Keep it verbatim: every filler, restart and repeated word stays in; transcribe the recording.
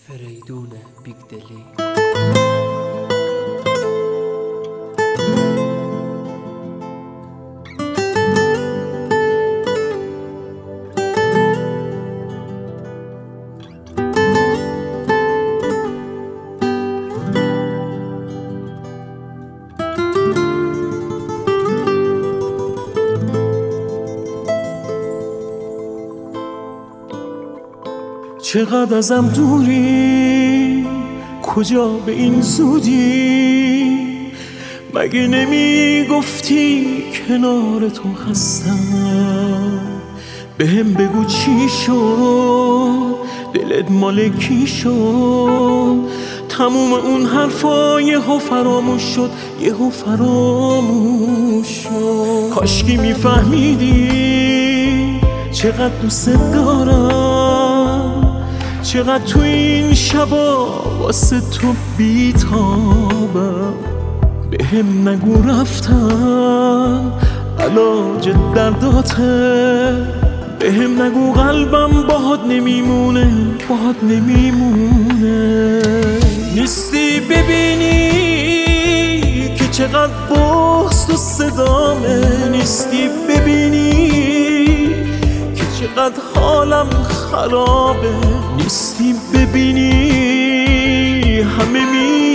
فریدون بیگدلی. چقدر ازم دوری، کجا به این زودی؟ مگه نمی گفتی کنار تو هستم؟ بهم بگو چی شد، دلت مال کی شد؟ تموم اون حرفا یهو فراموش شد، یهو فراموش شد. کاشکی میفهمیدی چقدر دوست دارم، چقدر تو این شبا واسه تو بیتابم. بهم نگو رفتم علاج درداته، بهم نگو قلبم باهات نمیمونه، باهات نمیمونه. نیستی ببینی که چقدر بغض تو صدامه، نیستی ببینی که چقدر حالم خرابه، نیستی ببینی همه